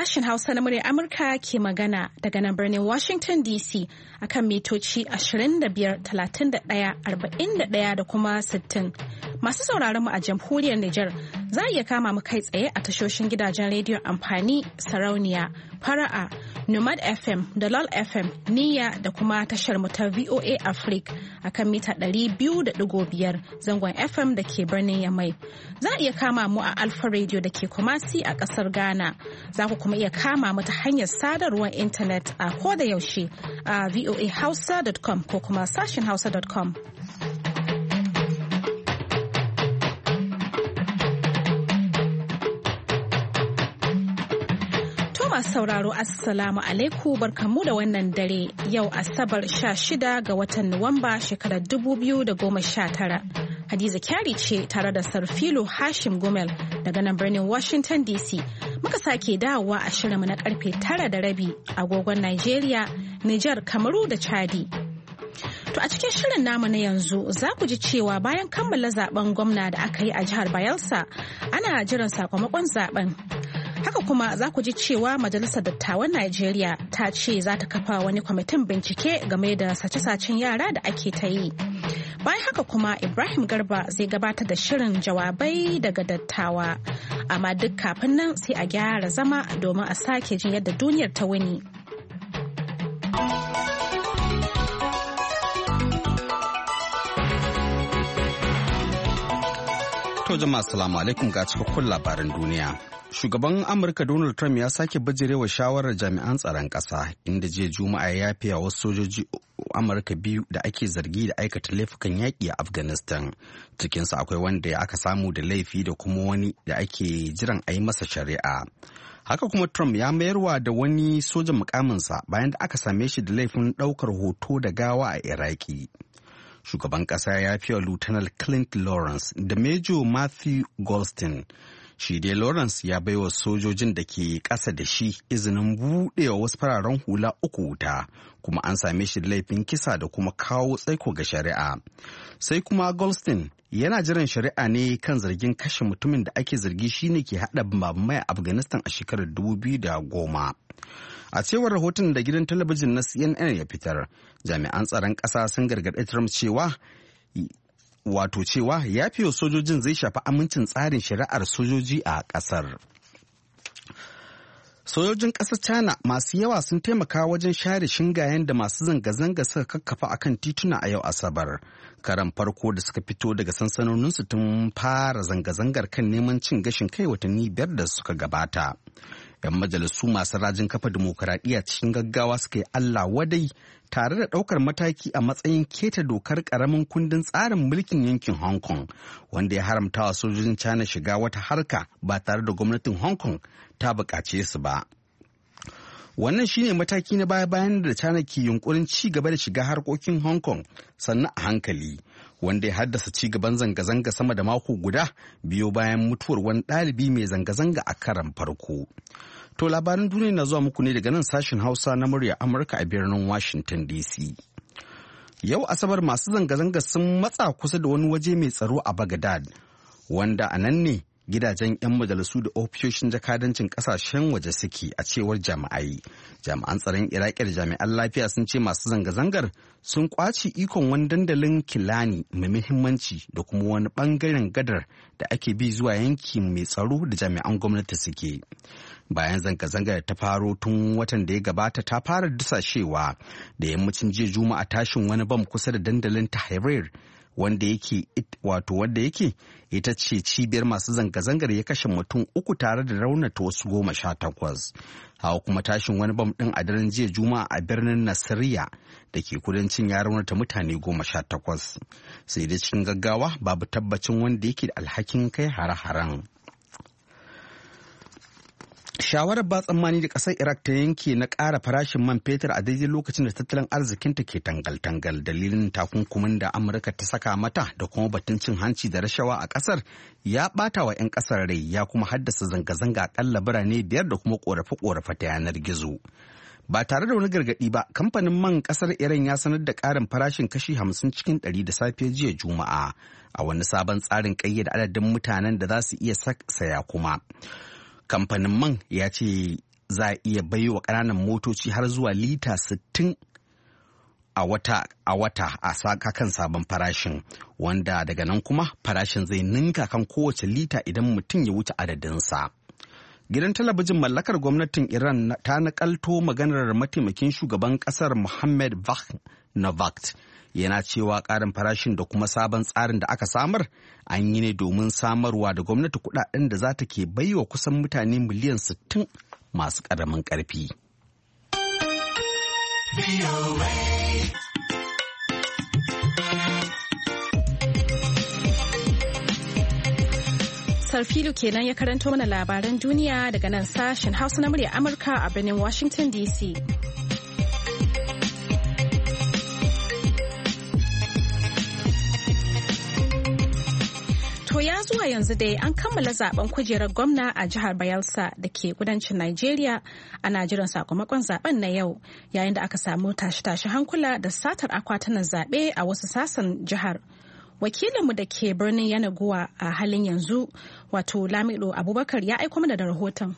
Sashen Hausa na muryar Amurka ke magana daga nan birnin Washington DC akan mitoci 25, 31, 41 da kuma 60. Masu sauraron mu a jamhuriyar Nijar za a iya kama mu kai tsaye a tashoshin gidajen rediyon amfani, sarauniya, fara'a, Nomad FM da LOL FM, Niyya da kuma tashar mu ta VOA Africa akan mita 200.5 zangon FM da ke birnin Yamai. Za a iya kama mu a Alpha Radio da ke Kumasi a kasar Ghana. Za ku kuma iya kama mu ta hanyar sadarwar intanet a koda yaushe a voahausa.com ko kuma sashen hausa.com. Masu sauraro Assalamu alaikum barkamu da wannan dare yau Asabar 16 ga watan Nuwamba shekarar 2019. Hadiza Kyari ce tare da Sarfilo Hashim Gumel daga nan birnin Washington DC. Muka sake dawowa a shirinmu na karfe 9:30 agogon Nigeria, Nijar, Kamaru da Chadi. To a cikin shirin namu na yanzu za ku ji cewa bayan kammala zaben gwamna da aka yi a jihar Bayelsa ana jiran sakamakon zaben. Haka kuma za ku ji cewa Majalisar Dattawan Najeriya ta ce za ta kafa wani kwamitin bincike game da sace-sacen yara da ake ta yi. Bayan haka kuma Ibrahim Garba zai gabatar da shirin jawabai daga dattawa. Amma duk kafin nan sai a gyara zama domin a sake jin yadda duniyar ta wuni. To jama'a assalamu alaikum ga cikakkun labaran duniya. Shugaban Amurka Donald Trump ya sake bijirewa shawarar jami'an tsaron ƙasa inda jiya Juma'a ya yafe wa wasu sojoji Amurka biyu da ake zargi da aikata laifukan yaƙi a Afghanistan. Cikinsu akwai wanda aka samu da laifi da kuma wani da ake jiran a yi masa shari'a. Haka kuma Trump ya mayarwa da wani sojan mukaminsa bayan da aka same shi da laifin ɗaukar hoto da gawa a Iraki. Shugaban ƙasa ya fiye wa Lieutenant Clint Lawrence da Major Matthew Goldston. Shi dai Lawrence ya baiwa sojojin da ke ƙasa da shi izinin buɗewa wasu fararen hula 3 wuta, kuma an same shi da laifin kisa da kuma kawo tsaiko ga shari'a. Sai kuma Goldston yana jiran shari'a ne kan zargin kashe mutumin da ake zargi shine ke haɗa bambamai a Afghanistan a shekarar 2010. A cewar rahoton da gidan talabijin na CNN ya fitar, jami'an tsaron ƙasa sun gargaɗi Trump cewa ya fiye sojojin zai shafi amincin tsarin shari'ar sojoji a ƙasar. Sojojin ƙasar China masu yawa sun taimaka wajen share shingayen da masu zanga-zanga suka kakkafa akan tituna a yau Asabar. Karan farko da suka fito daga sansanoninsu tun fara zanga-zangar kan neman cin gashin kai watanni 5 da suka gabata. 'Yan majalisu masu rajin kafa dimokuraɗiyya cikin gaggawa suka yi Allah wadai tare da ɗaukar mataki a matsayin keta dokar ƙaramin kundin tsarin mulkin yankin Hong Kong, wanda ya haramta wa sojojin China shiga wata harka ba tare da gwamnatin Hong Kong ta buƙace su ba. Wannan shine mataki na baya-bayan da China ke yunkurin ci gaba da shiga harkokin Hong Kong sannan a hankali, wanda ya haddasa ci gaban zanga-zanga sama da mako guda biyo bayan mutuwar wani ɗalibi mai zanga-zanga a karan farko. To labaran duniya na zuwa muku ne daga nan sashen Hausa na murya Amurka a birnin Washington DC. Yau Asabar masu zanga-zanga sun matsa kusa da wani waje mai tsaro a Baghdad, wanda a nan ne gidajen 'yan majalisu da ofishoshin jakadancin kasashen waje suke a cewar jami'ai. Jami'an tsaron Iraki da jami'an lafiya sun ce masu zanga-zangar sun kwaci ikon wani dandalin Kilani mai muhimmanci da kuma wani bangaren gadar da ake bi zuwa yanki mai tsaro da jami'an gwamnati suke. Bayan zanga-zangar ta faro tun watan da ya gabata ta fara dusashewa da yammacin jiya Juma'a tashin wani bam kusa da dandalin Tahrir wanda yake ita ce cibiyar masu zanga-zangar ya kashe mutum 3 tare da raunata wasu 18. Hawa kuma tashin wani bam ɗin a daren jiya Juma'a a birnin Nasiriyya da ke kudancin ya raunata mutane 18. Sai dai cikin gaggawa babu tabbacin wanda yake da alhakin kai hare-haren. Shawarar ba tsammani da ƙasar Iraq ta yanke na ƙara farashin man fetur a daidai lokacin da tattalin arzikinta ke tangal-tangal, dalilin takunkumin da Amurka ta saka mata da kuma batun cin hanci da rashawa a ƙasar ya ɓata wa 'yan ƙasar rai, ya kuma haddasa zanga-zanga aƙalla birane 5 da kuma ƙorafe-ƙorafe ta yanar gizo. Ba tare da wani gargaɗi ba, kamfanin man ƙasar Iran ya sanar da ƙarin farashin kashi 50 cikin 100 da safe jiya Juma'a a wani sabon tsarin ƙayyade adadin mutanen da za su iya saya kuma. Kamfanin man ya ce za a iya baiwa ƙananan motoci har zuwa lita 60 a wata a saka kan sabon farashin, wanda daga nan kuma farashin zai ninka kan kowace lita idan mutum ya wuce adadinsa. Gidan talabijin mallakar gwamnatin Iran ta nakalto maganar mataimakin shugaban kasar Mohammed Vakhnavakt yana cewa ƙarin farashin da kuma sabon tsarin da aka samar an yi ne domin samarwa da gwamnati kuɗaɗen da za ta ke baiwa kusan mutane miliyan 60 masu ƙaramin ƙarfi. Sarfilu kenan ya karanto mana labaran duniya daga nan sashen Hausa na murya Amurka a birnin Washington DC. To ya zuwa yanzu dai an kammala zaben kujerar gwamna a jihar Bayelsa da ke kudancin Najeriya. Ana jiran sakamakon zaben na yau, yayin da aka samu tashe-tashe hankula da satar akwatunan zaɓe a wasu sassan jihar. Wakilinmu da ke birnin Yanaguwa a halin yanzu, wato Lamido Abubakar, ya aiko mana da rahoton.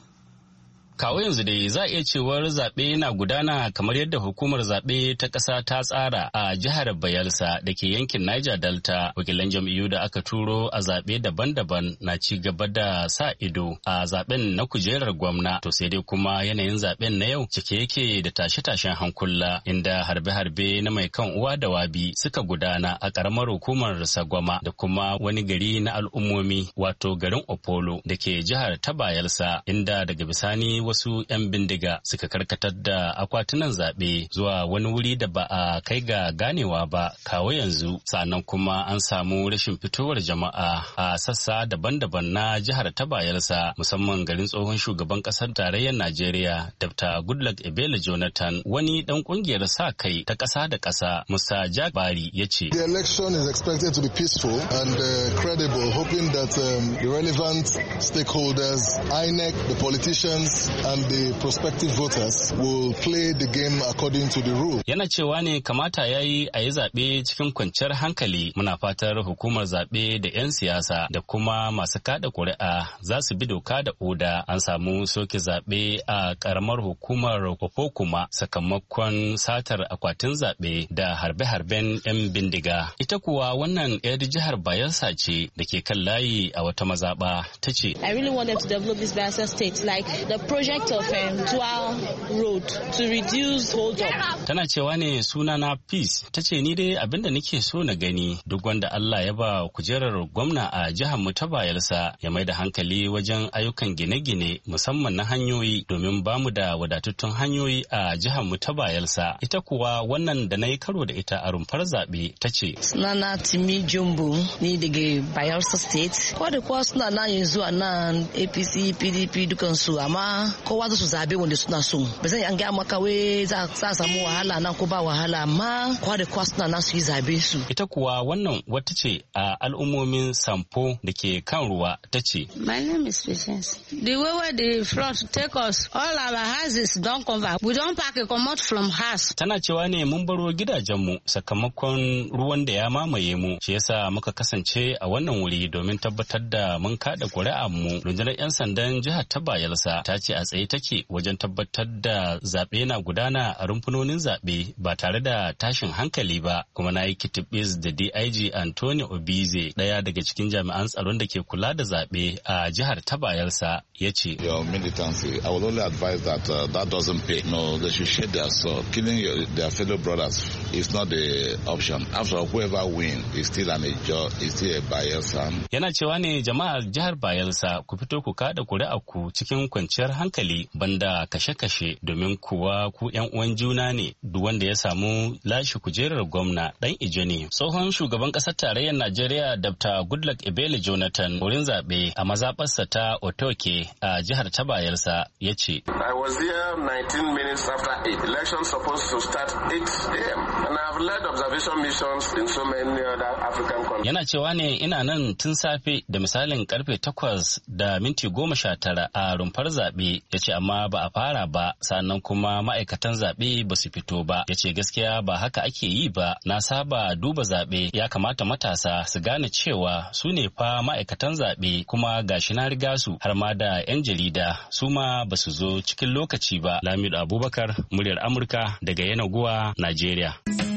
Kawo yanzu dai za a iya cewar zaɓe na gudana kamar yadda hukumar zaɓe ta ƙasa ta tsara a jihar Bayelsa da ke yankin Niger Delta. Wakilan jam'iyyu da aka turo a zaɓe daban-daban na ci gaba da sa ido a zaɓen na kujerar gwamna. To sai dai kuma yanayin zaɓen na yau cike yake da tashe-tashen hankula, inda harbe-harbe na mai kan uwa da wabi suka gudana a ƙaramar hukumar Sagwama da kuma wani gari na al'ummomi, wato garin Opolo da ke jihar ta Bayelsa, inda daga bisani wasu 'yan bindiga suka karkatar da akwatunan zaɓe zuwa wani wuri da ba a kai ga ganewa ba kawo yanzu. Sannan kuma an samu rashin fitowar jama'a a sassa daban-daban na jihar ta Bayelsa, musamman garin tsohon shugaban ƙasar tarayyar Najeriya Dr. Goodluck Ebele Jonathan. Wani ɗan ƙungiyar sa kai ta ƙasa da ƙasa Musa Jagbari ya ce, The election is expected to be peaceful and credible, hoping that the relevant stakeholders, INEC, the politicians and the prospective voters will play the game according to the rule. Yana cewa ne kamata ya yi a yi zaɓe cikin kwanciyar hankali. Muna fatar hukumar zaɓe da 'yan siyasa da kuma masu kada ƙuri'a za su bi doka da oda. An samu soke zaɓe a ƙaramar hukumar Opokuma sakamakon satar akwatin zaɓe da harbe-harben 'yan bindiga. Ita kuwa wannan 'yar jihar Bayelsa ce da ke kan layi a wata mazaɓa ta ce, I really wanted to develop this Bayelsa state like the project of dual road to reduce hold up. Tana cewa ne sunana Peace. Ta ce ni dai abinda nake so na gani duk wanda Allah ya ba kujerar gwamna a jihar mu ta Bayelsa ya mai da hankali wajen ayyukan gine-gine musamman na hanyoyi, domin bamu da wadatattun hanyoyi a jihar mu ta Bayelsa. Ita kuwa wannan da na yi karo da ita a rumfar zaɓe ta ce, Sunana Timi Jumbo ni daga Bayelsa State. Ko da kuwa suna na yanzu a nan APC, PDP dukansu, amma kowa za su zabe wanda suna so. Ba zan yi an gaya maka wai za a samu wahala nan ko ba wahala, amma kowa da kowa suna na su yi zabe su. Ita kuwa wannan wata ce a al'ummomin Sampo da ke kan ruwa ta ce, My name is Patience. The way where the flood take us, all our houses don't cover. We don't pack a comot from house. Tana cewa ne mun baro gidajenmu sakamakon ruwan da ya mamaye mu. Shi yasa muka kasance a wannan wuri domin tabbatar da mun kada ƙuri'ar mu. Rundunar 'yan sandan jihar ta Bayelsa ta ce a tsaye take wajen tabbatar da zaɓe na gudana a rumfunonin zaɓe ba tare da tashin hankali ba. Kuma na yi kitibis da DIG Anthony Obize, ɗaya daga cikin jami'an tsaron da ke kula da zaɓe a jihar ta Bayelsa, ya ce, Your militancy, I will only advise that that doesn't pay. No, they should share their sword. Killing their fellow brothers is not the option. After all, whoever wins is still a Bayelsa. Yana cewa ne jama'ar jihar Bayelsa ku fito ku kada kuri'a ku cikin kwanciyar hankali banda kashe-kashe, domin kuwa ku 'yan uwan juna ne. Duk wanda ya samu lashe kujerar gwamna dan Ijo ne. Tsohon shugaban ƙasar tarayyar Najeriya Dr. Goodluck Ebele Jonathan wurin zaɓe a mazaɓarsa ta Otoke a jihar ta Bayelsa ya ce, I was there 19 minutes after 8. Election supposed to start 8 a.m. Yana cewa ne ina nan tun safe da misalin karfe 8:19 a rumfar zaɓe, ya ce amma ba a fara ba, sannan kuma ma'aikatan zaɓe ba su fito ba. Ya ce gaskiya ba haka ake yi ba, na saba duba zaɓe, ya kamata matasa su gane cewa su ne fa ma'aikatan zaɓe, kuma gashi na riga su, har ma da 'yan jarida su ma ba su zo cikin lokaci ba. Lamidu Abubakar, muryar Amurka daga Yenagoa, Najeriya.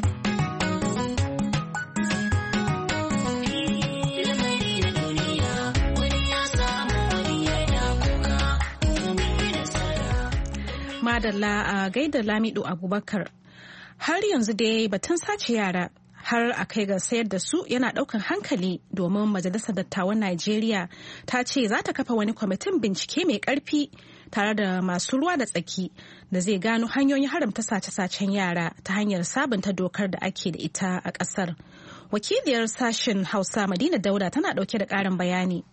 Madalla a gaida Lamidu Abubakar. Har yanzu dai batun sace yara har a kai ga sayar da su yana daukan hankali, domin Majalisar Dattawan Najeriya ta ce za ta kafa wani kwamitin bincike mai karfi tare da masu ruwa da tsaki da zai gano hanyoyin haramta sace-sacen yara ta hanyar sabunta dokar da ake da ita a kasar. Wakiliyar sashen Hausa Madina Dauda tana dauke da karin bayani.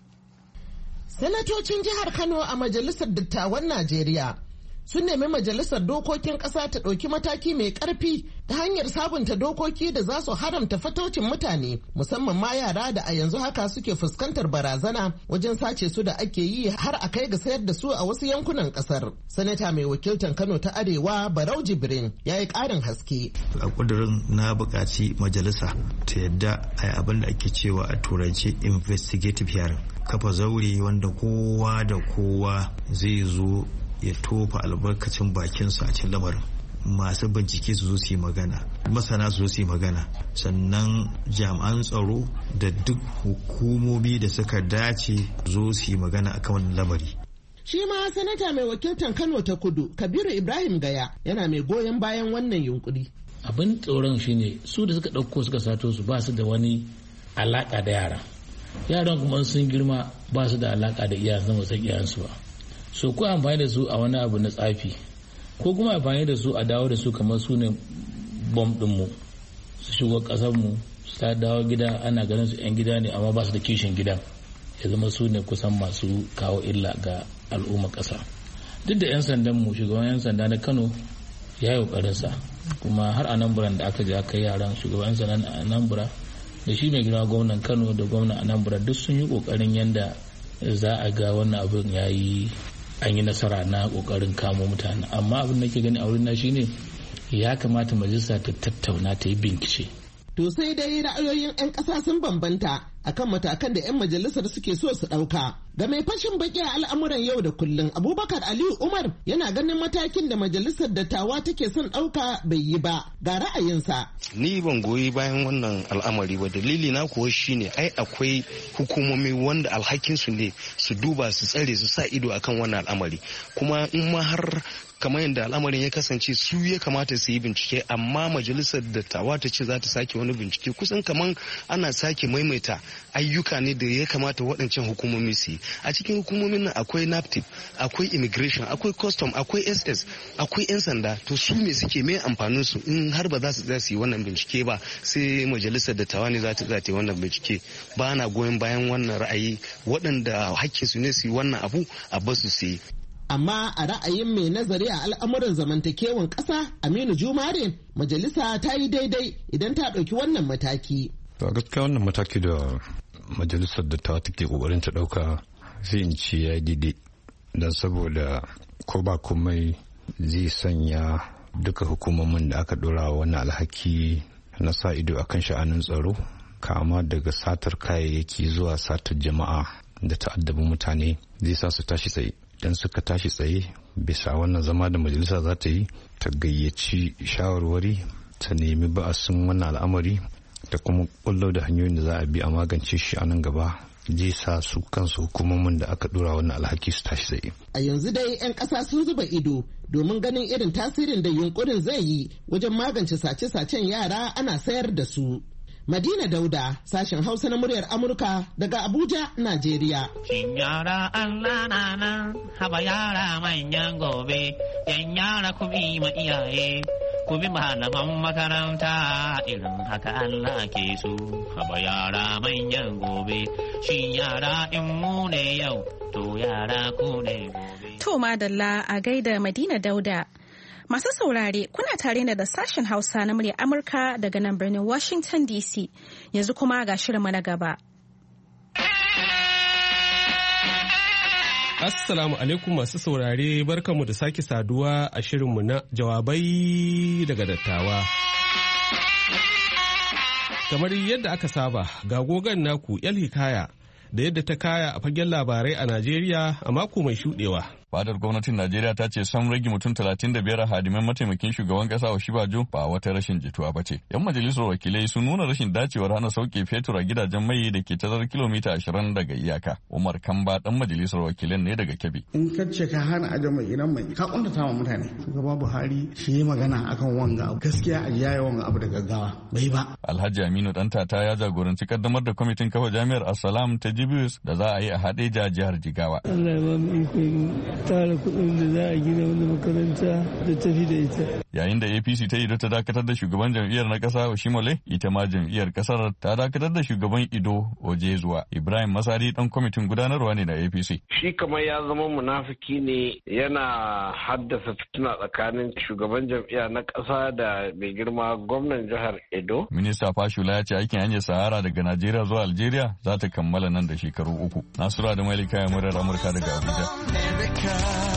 Sanatocin jihar Kano a Majalisar Dattawan Najeriya sun nemi Majalisar Dokokin Ƙasa ta ɗauki mataki mai ƙarfi ta hanyar sabunta dokoki da za su haramta fatocin mutane, musamman ma yara da a yanzu haka suke fuskantar barazana wajen sace su da ake yi har a kai ga sayar da su a wasu yankunan ƙasar. Sanata mai wakiltar Kano ta Arewa Barau Jibrin ya yi ƙarin haske. A ƙudurin na buƙaci majalisa ta yadda a yi abin da ake cewa a turanci investigative hearing, kafa zaure wanda kowa da kowa zai zo ya tofa albarkacin bakinsa a cikin lamarin. Masu bincike su zo su yi magana, masana su zo su yi magana, sannan jami'an tsaro da duk hukumomi da suka dace zo su yi magana akan wannan lamari. Shi ma sanata mai wakiltar Kano ta Kudu Kabiru Ibrahim Gaya yana mai goyon bayan wannan yunkuri. Abin tsoron shine su da suka ɗauko suka sato su ba su da wani alaka da yaran kuma sun girma ba su da alaka da iyayen ba san iyayensu ba. So ko amfani da su a wani abu na tsafi, ko kuma amfani da su a dawo da su kamar su ne bom ɗinmu, su shigo ƙasarmu su ta dawo gida ana ganin su 'yan gida ne amma ba su da kishin gidan, ya zama su ne kusan masu kawo illa ga al'umma ƙasa. Duk da 'yan sandanmu, shugaban 'yan sanda na Kano ya yi ƙoƙarinsa, kuma har Anambra da aka je aka yi yaran shugaban 'yan sanda na Anambra da shi mai girma gwamnan Kano da gwamnan Anambra duk sun yi ƙoƙarin yanda za a ga wannan abin ya yi an yi nasara na kokarin kamo mutane. Amma abin da ke gani a wurin na shine ya kamata majalisa ta tattauna ta yi bincike. To sai dai ra'ayoyin 'yan ƙasa sun bambanta akan matakan da 'yan majalisar suke so su ɗauka. Ga mai fashin baki a al'amuran yau da kullum Abubakar Aliyu Umar yana ganin matakin da majalisar dattawa take son ɗauka bai yi ba. Ga ra'ayinsa. Ni ban goyi bayan wannan al'amari ba, dalili na kuwa shine ai akwai hukumomi wanda alhakinsu ne su duba su tsare su sa ido akan wannan al'amari, kuma in ma har kamar yadda al'amarin ya kasance su ya kamata su yi bincike, amma majalisar dattawa ta ce za ta sake wani bincike, kusan kamar ana sake maimaita ayyuka ne da ya kamata waɗancan hukumomi su yi. A cikin hukumomin nan akwai NAPTIP, akwai immigration, akwai custom, akwai SS, akwai 'yan sanda. To su me suke mai amfanin su in har ba za su yi wannan bincike ba, sai majalisar dattawa ne za ta yi wannan bincike. Ba na goyon bayan wannan ra'ayi, waɗanda hakkinsu ne su yi wannan abu a basu su yi. Amma a ra'ayin mai nazari a al'amuran zamantakewan ƙasa Aminu Jumare, majalisa ta yi daidai idan ta ɗauki wannan mataki. A gaskiya wannan mataki da majalisar da ta take ƙoƙarin ta ɗauka zai in ce ya yi daidai, don saboda ko ba komai zai sanya duka hukumomin da aka ɗora wannan alhaki na sa ido akan sha'anin tsaro, kama daga satar kayayyaki zuwa satar jama'a da ta'addabi mutane, zai sa su tashi tsaye. Dan suka tashi tsaye bisa wannan zama da majalisa za ta yi, ta gayyaci shawarwari, ta nemi ba'asin wannan al'amari da kuma kullo da hanyoyin da za a bi a magance shi a nan gaba, zai sa su kansu hukumomin da aka dora wannan alhaki su tashi tsaye. A yanzu dai 'yan ƙasa sun zuba ido domin ganin irin tasirin da yunkurin zai yi wajen magance sace-sacen yara ana sayar da su. Madina Dauda, sashen Hausa na muryar Amurka daga Abuja, Najeriya. Shin yara Allah na nan, haba yara manyan gobe, yan yara ku bi ma iyaye, ku bi malaman makaranta, irin haka Allah ke so, haba yara manyan gobe, shin yara in mu ne yau, to yara ku ne gobe. To madalla a gaida Madina Dauda. Masu saurare kuna tare da sashen Hausa na muryar Amurka daga nan birnin Washington DC. Yanzu kuma ga shirinmu na gaba. Assalamu alaikum masu saurare, barkanmu da sake saduwa a shirinmu na jawabai daga dattawa. Kamar yadda aka saba, ga gogon naku El Hikaya da yadda ta kaya a fagen labarai a Najeriya a mako mai shuɗewa. Fadar gwamnatin Najeriya ta ce sam rage mutum 35 a hadiman mataimakin shugaban kasa Oshibajo ba wata rashin jituwa ba ce. 'Yan majalisar wakilai sun nuna rashin dacewar hana sauke fetur a gidajen mai da ke tazarar kilomita 20 daga iyaka. Umar Kamba dan majalisar wakilan ne daga Kebbi. In ka ce ka hana aje mai idan mai ka kuntata wa mutane. Shugaba Buhari shi magana akan wanga abu. Gaskiya a yayi wanga abu da gaggawa bai ba. Alhaji Aminu Dantata ya jagoranci kaddamar da kwamitin kafa jami'ar Assalam ta Jibius da za a yi a Hadeja jihar Jigawa. Allah ya ba mu iko tara kuɗin da za a gina wani makaranta da tafi da ita. Yayin da APC ta Ido ta dakatar da shugaban jam'iyyar na ƙasa Oshimole, ita ma jam'iyyar ƙasar ta dakatar da shugaban Ido Ojezuwa. Ibrahim Masari dan kwamitin gudanarwa ne na APC. Shi kamar ya zama munafiki ne, yana haddasa fitina tsakanin shugaban jam'iyya na ƙasa da mai girma gwamnan jihar Edo. Minista Fashula ya ce aikin hanyar Sahara daga Najeriya zuwa Algeria za ta kammala nan da shekaru 3. Nasura da Malika ya murar Amurka daga Abuja.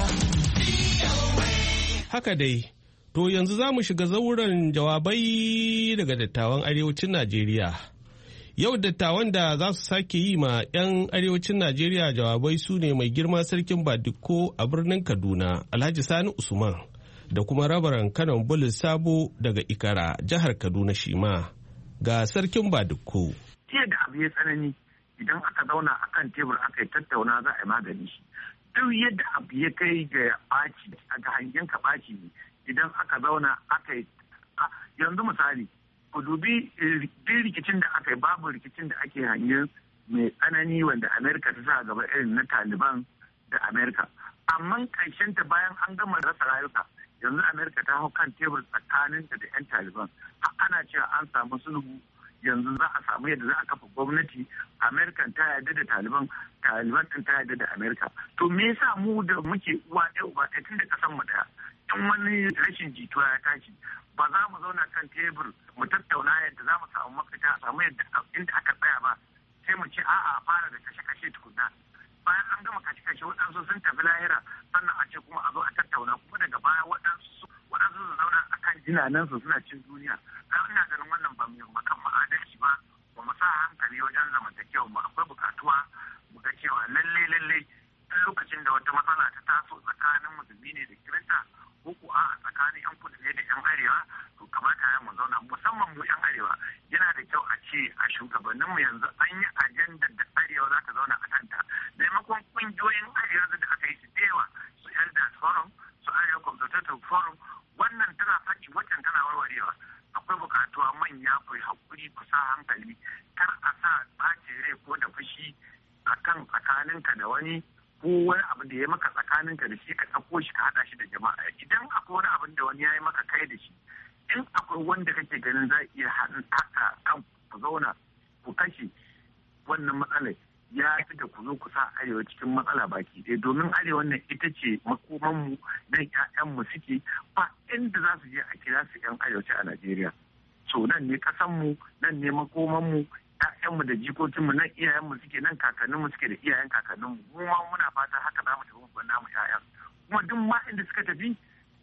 Haka dai, to yanzu za mu shiga zauren jawabai daga dattawan arewacin Najeriya. Yau dattawan da za su sake yi ma 'yan arewacin Najeriya jawabai su ne mai girma sarkin Badiko a birnin Kaduna, Alhaji Sani Usman, da kuma rabaran Kanon Bulus Sabo daga Ikara, jihar Kaduna shima. Ga sarkin Badiko. Jiya da abu ya tsanani, idan aka zauna akan tebur aka yi tattauna za a yi magani shi. Duk yadda abu ya kai ga ɓaci ga hangen ka ɓaci ne idan aka zauna aka yi yanzu misali ku dubi rikicin da aka yi babu rikicin da ake hangen mai tsanani wanda Amerika ta sa gaba irin na Taliban da Amerika, amma ta bayan an gama rasa rayuka yanzu Amerika ta hau kan tebur tsakaninta da 'yan Taliban ana cewa an samu sulhu. Yanzu za a samu yadda za a kafa gwamnati. Amerikan ta yarda da Taliban din ta yarda da Amerika. To me yasa mu da muke uwa ɗaya uba ɗaya tun da kasan mu ɗaya in wani rashin jituwa ya tashi ba za mu zauna kan tebur mu tattauna yadda za mu samu mafita a samu yadda inda aka tsaya ba, sai mu ce a'a a fara da kashe-kashe tukunna. Bayan an gama kashe-kashe waɗansu sun tafi lahira sannan a ce kuma a zo a tattauna kuma daga baya waɗansu su zauna a kan jinanansu suna cin duniya. Ina ganin wannan ba mu makan ma'adalci ba mu sa hankali wajen zamantakewa mu akwai bukatuwa mu ga cewa lalle lokacin da wata matsala ta taso tsakanin musulmi ne da kirista ko ko a tsakanin yan kudu ne da yan arewa to kamata ya mu zauna musamman mu yan arewa yana da kyau a ce a shugabanninmu yanzu an yi ajandar da arewa za ta zauna a kanta maimakon kungiyoyin arewa da aka yi su da yawa su elders forum su arewa consultative forum wannan tana faɗi waccan tana warwarewa. Akwai bukatuwa manya ku haƙuri ku sa hankali kar a sa ɓacin rai ko da fushi a kan tsakaninka da wani ko wani abu da ya maka tsakaninka da shi ka ɗauko shi ka haɗa shi da jama'a. Idan akwai wani abin da wani ya yi maka kai da shi, in akwai wanda kake ganin za iya haɗin haka kan ku zauna ku kashe wannan matsalar ya fi da ku zo ku sa arewa cikin matsala baki ɗaya domin arewa nan ita ce makomanmu nan 'ya'yanmu suke ba inda za su je a kira su 'yan arewaci a Najeriya. So nan ne kasanmu, nan ne makomanmu, 'ya'yanmu da jikokinmu, nan iyayenmu suke, nan kakanninmu suke da iyayen kakanninmu. Mu ma muna fata haka za mu tafi mu namu 'ya'yan. Kuma duk ma inda suka tafi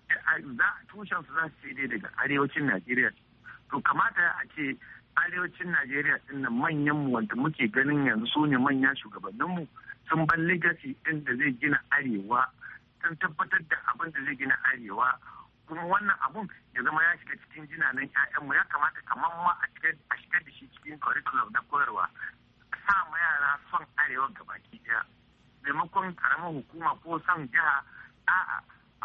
tushen su za su ce dai daga arewacin Najeriya. To kamata a ce arewacin Najeriya din nan manyanmu wanda muke ganin yanzu su ne manyan shugabanninmu sun bar legacy din da zai gina arewa, sun tabbatar da abin da zai gina arewa. Kuma wannan abun ya zama ya shiga cikin jinanan 'ya'yanmu ya kamata kamar ma a shigar da shi cikin curriculum na koyarwa sa ma yara son arewa gabaki daya maimakon karamin hukuma ko son jiha a'a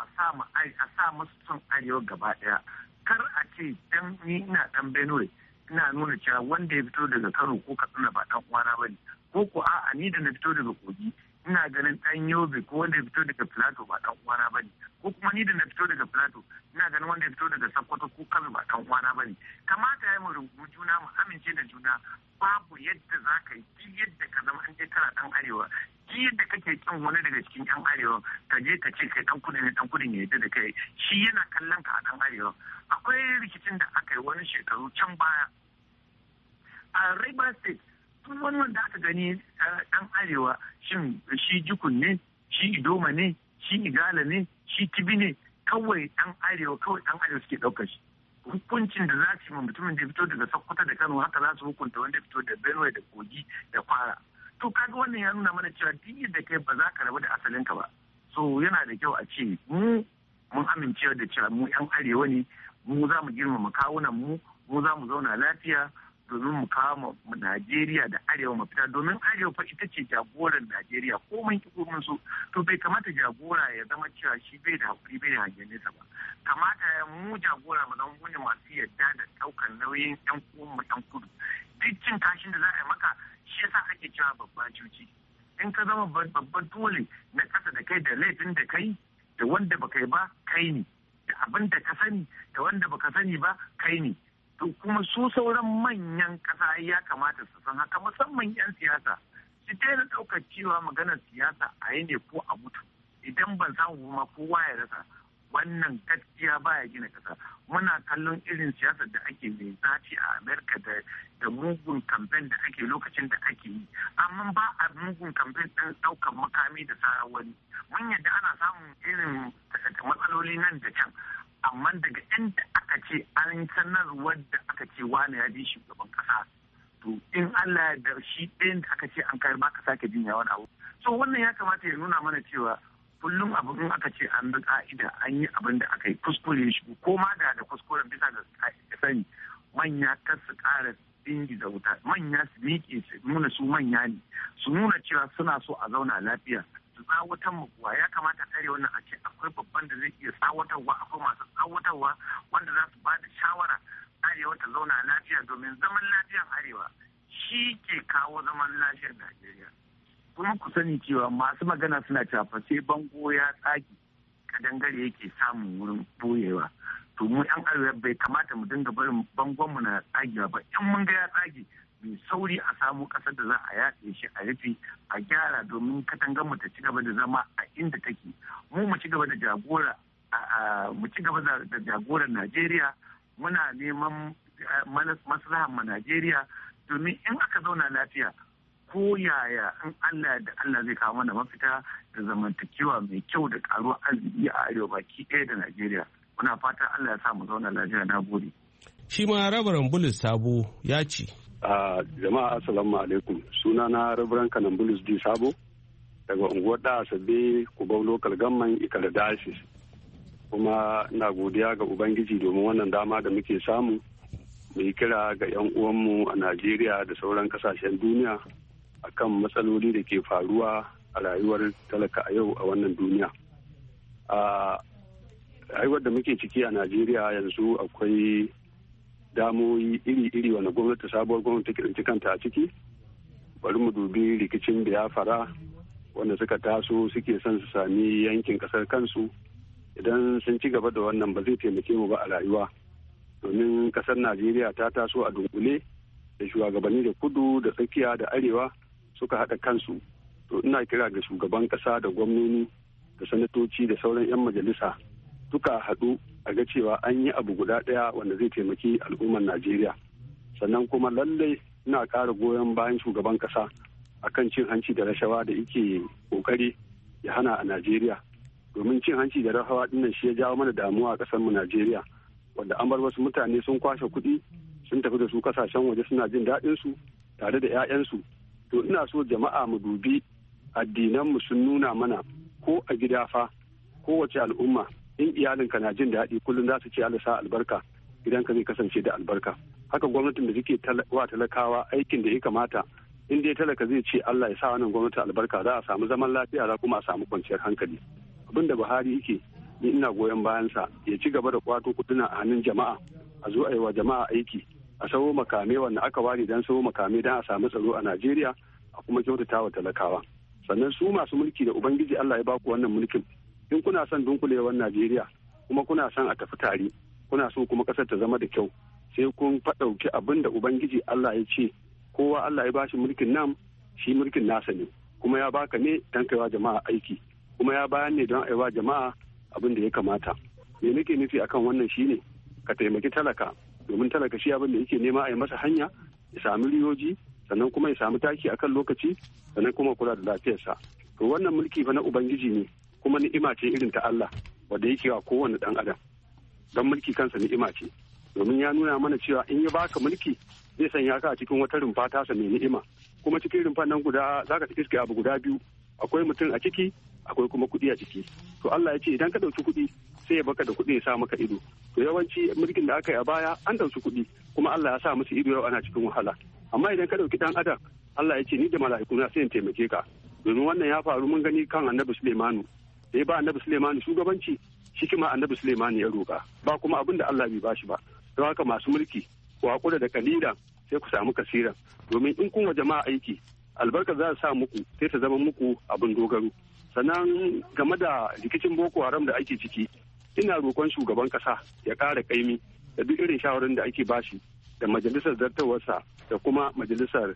a sa musu son arewa gaba daya. Kar a ce dan ni ina dan Benue ina nuna cewa wanda ya fito daga Kano ko Katsina ba dan uwana bane ko ko a'a ni da na fito daga Kogi ina ganin ɗan Yobe ko wanda ya fito daga Plateau ba ɗan uwana bane, ko kuma ni da na fito daga Plateau ina ganin wanda ya fito daga Sokoto ko Kano ba ɗan uwana bane. Kamata ya mu rubu juna mu amince da juna. Babu yadda za ka yi duk yadda ka zama an je kana ɗan arewa, duk yadda kake kin wani daga cikin ɗan arewa ka je ka ce kai ɗan kudu ne, ɗan kudu ne yadda da kai shi yana kallon ka a ɗan arewa. Akwai rikicin da aka yi wani shekaru can baya a Rivers State, tun wani wanda aka gani ɗan arewa shin shi Jukun ne, shi Idoma ne, shi Igala ne, shi Tibi ne, kawai ɗan arewa suke ɗaukar shi. Hukuncin da za su yi mutumin da fito daga Sokoto da Kano haka za su hukunta wanda fito da Benue da Kogi da Kwara. To kaga wannan ya nuna mana cewa duk yadda kai ba za ka rabu da asalinka ba. So yana da kyau a ce mun amince da cewa mu 'yan arewa ne, mu za mu girmama kawunan mu za mu zauna lafiya domin mu kawo mu Najeriya da arewa mafita, domin arewa fa ita ce jagoran Najeriya ko mun ki ko mun so. To bai kamata jagora ya zama cewa shi bai da hakuri bai da hangen nesa ba. Kamata ya mu jagora mu zama wani masu yadda da ɗaukar nauyin ƴan uwan mu ƴan kudu. Duk cin kashin da za a yi maka shi yasa ake cewa babba cuci. In ka zama babban dole na ƙasa da kai da laifin da kai da wanda baka yi ba kai ne, da abin da ka sani da wanda baka sani ba kai ne. To kuma su sauran manyan ƙasa ya kamata su san haka, musamman 'yan siyasa su daina ɗaukar cewa maganar siyasa a yi ne ko a mutu. Idan ban samu ma kowa ya rasa, wannan gaskiya baya gina ƙasa. Muna kallon irin siyasar da ake mai zaci a Amerika da mugun kamfen da ake lokacin da ake yi, amma ba a mugun kamfen ɗin ɗaukar makami da sa wani. Mun yadda ana samun irin matsaloli nan da can, amma daga inda aka ce an sanarwar da aka ce wani ya bi shugaban kasa, to in Allah da shi ɗayan da aka ce an kai ba ka sake jin wani abu. So wannan ya kamata ya nuna mana cewa kullum abu in aka ce an bi ka'ida an yi abin da aka yi kuskure shi ko ma da kuskuren bisa ga sani, manya kar su ƙara dingiza wuta, manya su miƙe su nuna su manya ne, su nuna cewa suna so a zauna lafiya. Su tsawatan mu kuwa ya kamata kare wannan a ce akwai babban da zai iya tsawatarwa, akwai masu tsawatarwa wanda za su ba da shawara arewa ta zauna lafiya, domin zaman lafiyan arewa shi ke kawo zaman lafiyar Najeriya. Kuma ku sani cewa masu magana suna cewa fa sai bango ya tsage kadangare yake samun wurin boyewa. To mu 'yan arewa bai kamata mu dinga barin bangon mu na tsagewa ba. In mun ga ya tsage mai sauri a samu kasar da za a yaɗe shi a rufe a gyara domin katangar mu ta ci gaba da zama a inda take. Mu ci gaba da jagora mu ci gaba da jagoran Najeriya, muna neman maslahar mu Najeriya, domin in aka zauna lafiya ko yaya in Allah da Allah zai kawo mana mafita da zamantakewa mai kyau da karuwar arziki a arewa baki ɗaya da Najeriya. Muna fatan Allah ya sa mu zauna lafiya. Na gode. Shi ma Rabaran Bulus Sabo ya ce. Jama'a assalamu alaikum, suna na Rabaran Kanan Bulus D Sabo daga unguwar da Asabe Kubau Local Government Ikara Diocese. Kuma na godiya ga Ubangiji domin wannan dama da muke samu mu yi kira ga 'yan uwanmu a Najeriya da sauran kasashen duniya akan matsaloli da ke faruwa a rayuwar talaka a yau a wannan duniya. Rayuwar da muke ciki a Najeriya yanzu akwai damoyi iri-iri wanda gwamnati sabuwar gwamnati ta kanta a ciki. Bari mu dubi rikicin Biafra wanda suka taso suke son su sami yankin kasar kansu. Idan sun ci gaba da wannan ba zai taimake mu ba a rayuwa, domin kasar Najeriya ta taso a dunkule da shugabanni da kudu da tsakiya da arewa suka haɗa kansu. To ina kira ga shugaban ƙasa da gwamnoni da sanatoci da sauran 'yan majalisa duka haɗu a ga cewa an yi abu guda ɗaya wanda zai taimaki al'ummar Najeriya. Sannan kuma lallai ina ƙara goyon bayan shugaban ƙasa akan cin hanci da rashawa da yake ƙoƙari ya hana a Najeriya. Domin cin hanci da rashawa ɗinnan shi ya jawo mana damuwa a ƙasar mu Najeriya, wanda an bar wasu mutane sun kwashe kuɗi sun tafi da su ƙasashen waje suna jin daɗin su tare da 'ya'yansu. To ina so jama'a mu dubi addinan mu sun nuna mana ko a gida fa kowace al'umma in iyalinka na jin daɗi kullum za su ce Allah sa albarka, gidanka zai kasance da albarka. Haka gwamnatin da suke wa talakawa aikin da ya kamata, in dai talaka zai ce Allah ya sa wannan gwamnati albarka, za a samu zaman lafiya, za kuma a samu kwanciyar hankali. Abin da Buhari yake ni ina goyon bayansa, ya ci gaba da kwato kuduna a hannun jama'a, a zo a yi wa jama'a aiki, a sawo makame wanda aka ware don sawo makame don a samu tsaro a Najeriya, a kuma kyautata wa talakawa. sannan su masu mulki da ubangiji Allah ya baku wannan mulkin, in kuna son dunkulewar Najeriya kuma kuna son a tafi tare, kuna so kuma kasar ta zama da kyau, sai kun faɗauki abin da ubangiji Allah ya ce kowa Allah ya bashi mulkin nan, shi mulkin nasa ne, kuma ya baka ne don kaiwa jama'a aiki, kuma ya bayan ne don aiwa jama'a abin da ya kamata. Me nake nufi akan wannan shine ka taimaki talaka, domin talaka shi abin da yake nema a yi masa hanya, ya sami riyoji, sannan kuma ya samu taki akan lokaci, sannan kuma kula da lafiyarsa. To wannan mulki fa na ubangiji ne, kuma ni'ima ce irin ta Allah wanda yake wa kowane dan adam. Don mulki kansa ni'ima ce, domin ya nuna mana cewa in ya baka mulki zai sanya ka a cikin wata rumfa tasa mai ni'ima, kuma cikin rumfan nan guda zaka iske abu guda biyu, akwai mutum a ciki, akwai kuma kuɗi a ciki. To Allah ya ce idan ka ɗauki kuɗi sai ya baka da kuɗi ya sa maka ido. To yawanci mulkin da aka yi a baya an ɗauki kuɗi, kuma Allah ya sa musu ido yau ana cikin wahala. Amma idan ka ɗauki ɗan adam, Allah ya ce ni da mala'ikuna sai in taimake ka. Domin wannan ya faru mun gani kan Annabi Suleimanu. Da ya ba Annabi Suleimanu shugabanci, shi kuma Annabi Suleimanu ya roƙa. Ba kuma abin da Allah bai bashi ba. Don haka masu mulki ku haƙura da kalilan sai ku samu kasiran. Domin in kun wa jama'a aiki, albarka za ta sa muku sai ta zama muku abin dogaro. Sannan game da rikicin Boko Haram da ake ciki, ina roƙon shugaban ƙasa ya ƙara ƙaimi da duk irin shawarar da ake bashi da majalisar zartawarsa da kuma majalisar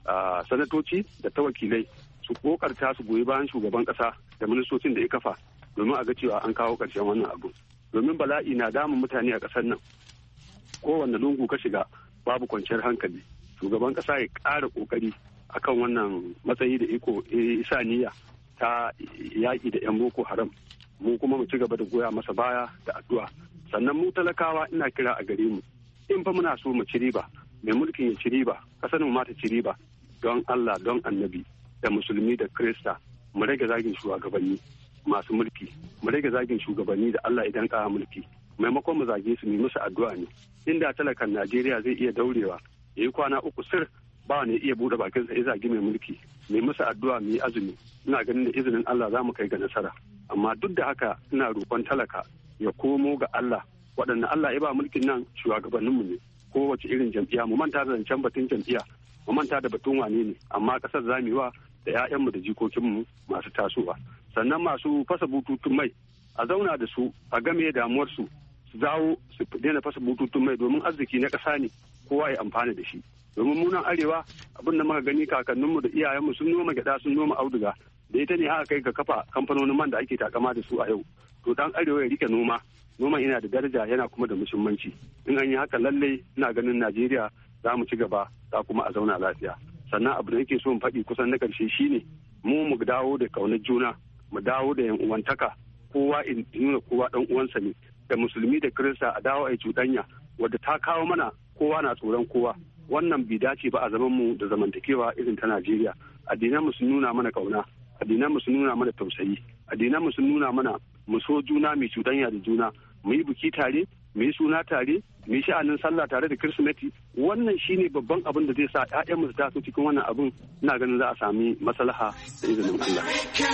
sanatoci da ta wakilai su kokarta su goyi bayan shugaban ƙasa da ministocin da ya kafa domin a ga cewa an kawo ƙarshen wannan abu. Domin bala'i na damun mutane a ƙasar nan, kowanne lungu ka shiga babu kwanciyar hankali. Shugaban ƙasa ya ƙara ƙoƙari akan wannan matsayi da iko isa niyya ta yaƙi da 'yan Boko Haram. Mu kuma mu ci gaba da goya masa baya da addu'a. Sannan mu talakawa ina kira a gare mu, in fa muna so mu ci riba, mai mulkin ya ci riba, ƙasar mu ma ta ci riba, don Allah don annabi da musulmi da Kirista mu rage zagin shugabanni masu mulki, mu rage zagin shugabanni da Allah idan ƙara mulki, maimakon mu zage su mu musu addu'a ne. Inda talakan Najeriya zai iya daurewa ya yi kwana 3 sir ba ne iya buɗe bakinsa ya zagi mai mulki, mai musu addu'a mu yi azumi, ina ganin da izinin Allah za mu kai ga nasara. Amma duk da haka ina roƙon talaka ya komo ga Allah, waɗanda Allah ya ba mulkin nan shugabanninmu ne, kowace irin jam'iyya mu manta da zancen batun jam'iyya, mu manta da batun wane ne, amma ƙasar zamu yi wa da 'ya'yanmu da jikokinmu masu tasowa. Sannan masu fasa bututun mai a zauna da su a game damuwarsu, su dawo su daina fasa bututun mai domin arziki na ƙasa ne, kowa ya amfana da shi. Domin munan arewa abin da muka gani kakanninmu da iyayenmu sun noma gyaɗa sun noma auduga, da ita ne aka kai ga kafa kamfanonin man da ake takama da su a yau. To dan arewa ya rike noma, noman yana da daraja yana kuma da muhimmanci. In an yi haka lallai ina ganin Najeriya za mu ci gaba, za kuma a zauna lafiya. Sannan abu da nake so in faɗi kusan na ƙarshe shine mu dawo da ƙaunar juna, mu dawo da yan uwantaka, kowa in nuna kowa dan uwansa ne, da musulmi da Kirista a dawo a yi cuɗanya wadda ta kawo mana kowa na tsoron kowa. Wannan bai dace ba a zaman mu da zamantakewa irin ta Najeriya. Addinan mu sun nuna mana ƙauna, addinan mu sun nuna mana tausayi, addinan mu sun nuna mana mu so juna, mai cuɗanya da juna, mu yi biki tare, mu yi suna tare, mu yi sha'anin sallah tare da Kirsimeti. Wannan shine babban abin da zai sa ƴaƴanmu su taso cikin wannan abin. Ina ganin za a sami maslaha da izinin Allah.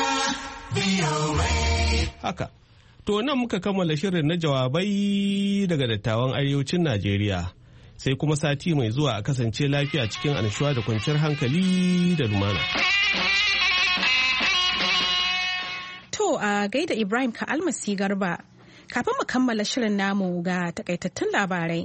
Haka. To nan muka kammala shirin na jawabai daga dattawan arewacin Najeriya. Sai kuma sati mai zuwa a kasance lafiya cikin annashuwa da kwanciyar hankali da lumana. To a gaida Ibrahim ka almasi garba. Kafin mu kammala shirin namu ga takaitattun labarai.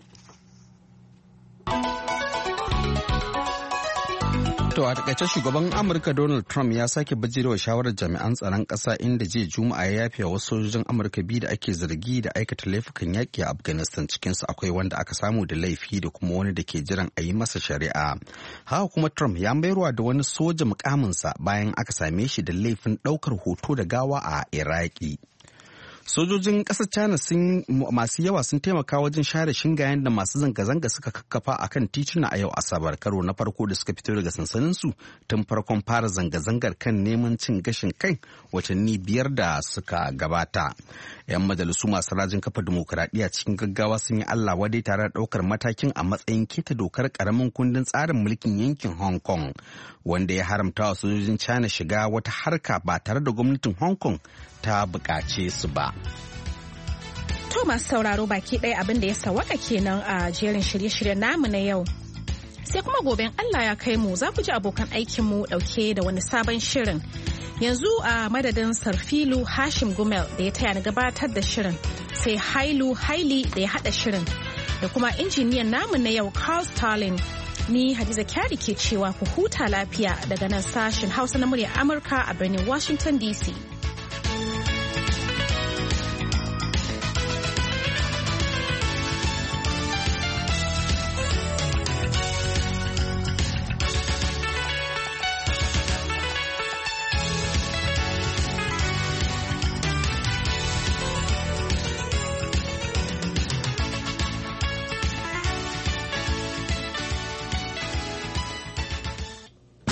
To a takaice shugaban Amurka Donald Trump ya sake bijirewa shawarar jami'an tsaron ƙasa inda jiya Juma'a ya yafe wasu sojojin Amurka biyu da ake zargi da aikata laifukan yaƙi a Afghanistan, cikinsu akwai wanda aka samu da laifi da kuma wani da ke jiran a yi masa shari'a. Haka kuma Trump ya mayarwa da wani soja mukaminsa bayan aka same shi da laifin ɗaukar hoto da gawa a Iraki. Sojojin ƙasar China masu yawa sun taimaka wajen share shingayen da masu zanga-zanga suka kakkafa a kan tituna a yau Asabar, karo na farko da suka fito daga sansaninsu tun farkon fara zanga-zangar kan neman cin gashin kai watanni 5 da suka gabata. 'Yan majalisu masu rajin kafa dimokuraɗiyya cikin gaggawa sun yi Allah wadai tare da ɗaukar matakin a matsayin keta dokar ƙaramin kundin tsarin mulkin yankin Hong Kong, wanda ya haramta wa sojojin China shiga wata harka ba tare da gwamnatin Hong Kong ta buƙace su ba. To masu sauraro baki ɗaya abin da ya sawaka kenan a jerin shirye-shiryen namu na yau. Sai kuma goben Allah ya kai mu za ku ji abokan aikinmu ɗauke da wani sabon shirin. Yanzu a madadin Sarfilu Hashim Gumel da ya taya ni gabatar da shirin, sai Hailu Haili da ya haɗa shirin, da kuma injiniyan namu na yau Carl Stalin. Ni Hadiza Kyari ke cewa ku huta lafiya daga nan sashen Hausa na muryar Amurka a birnin Washington DC.